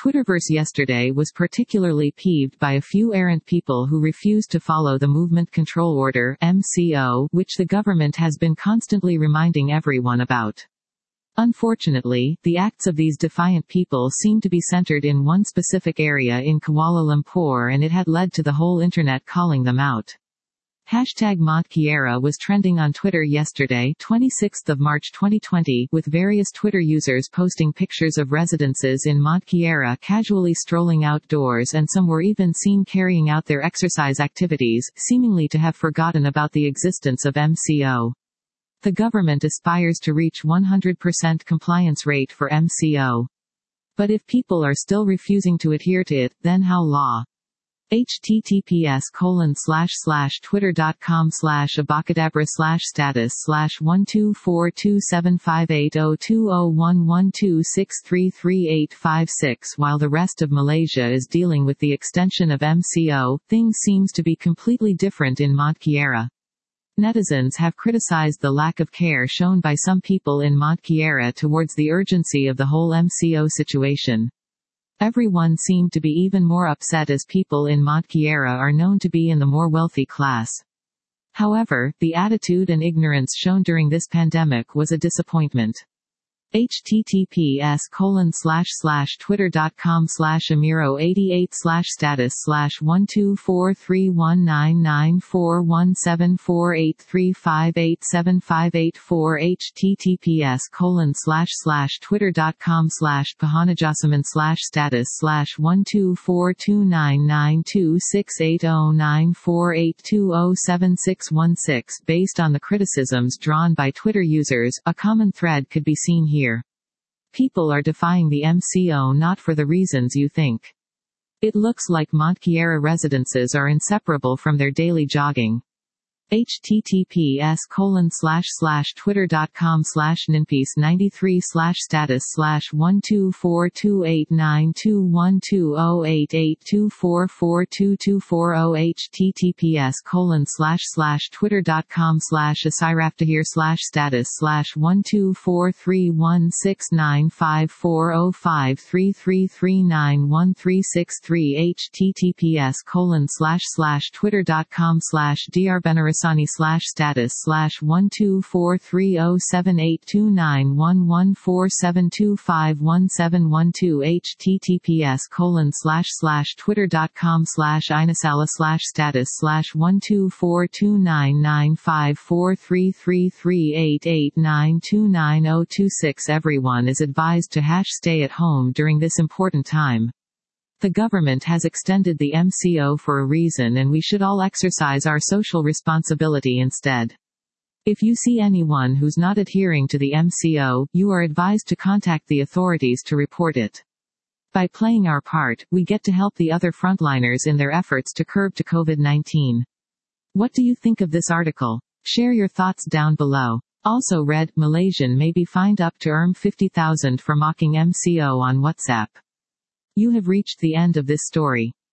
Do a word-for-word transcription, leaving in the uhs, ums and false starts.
Twitterverse yesterday was particularly peeved by a few errant people who refused to follow the Movement Control Order (M C O), which the government has been constantly reminding everyone about. Unfortunately, the acts of these defiant people seem to be centered in one specific area in Kuala Lumpur, and it had led to the whole internet calling them out. Hashtag Mont Kiara was trending on Twitter yesterday, twenty-sixth of March twenty twenty, with various Twitter users posting pictures of residences in Mont Kiara casually strolling outdoors, and some were even seen carrying out their exercise activities, seemingly to have forgotten about the existence of M C O. The government aspires to reach one hundred percent compliance rate for M C O. But if people are still refusing to adhere to it, then how law? https colon slash slash twitter dot com slash abacadabra slash status slash one two four two seven five eight zero two zero one one two six three three eight five six. While the rest of Malaysia is dealing with the extension of M C O, things seems to be completely different in Mont Kiara. Netizens have criticized the lack of care shown by some people in Mont Kiara towards the urgency of the whole M C O situation. Everyone seemed to be even more upset as people in Mont Kiara are known to be in the more wealthy class. However, the attitude and ignorance shown during this pandemic was a disappointment. https colon slash slash twitter dot com slash amiro eighty-eight slash status slash one two four three one nine nine four one seven four eight three five eight seven five eight four https colon slash slash twitter dot com slash pahanajasaman slash status slash one two four two nine nine two six eight zero nine four eight two zero seven six one six. Based on the criticisms drawn by Twitter users, a common thread could be seen here. People are defying the M C O not for the reasons you think. It looks like Mont Kiara residences are inseparable from their daily jogging. https colon slash slash twitter dot com slash ninpiece ninety-three slash status slash one two four two eight nine two one two zero eight eight two four four two two four zero https colon slash slash twitter dot com slash asiraftahir slash status slash one two four three one six nine five four zero five three three three nine one three six three https colon slash slash twitter dot com slash drbenarasani slash status slash one two four three zero seven eight two nine one one four seven two five one seven one two https colon slash slash twitter dot com slash inasala slash status slash one two four two nine nine five four three three three eight eight nine two nine zero two six. Everyone is advised to hash stay at home during this important time. The government has extended the M C O for a reason, and we should all exercise our social responsibility instead. If you see anyone who's not adhering to the M C O, you are advised to contact the authorities to report it. By playing our part, we get to help the other frontliners in their efforts to curb to COVID nineteen. What do you think of this article? Share your thoughts down below. Also read, Malaysian may be fined up to earn fifty thousand for mocking M C O on WhatsApp. You have reached the end of this story.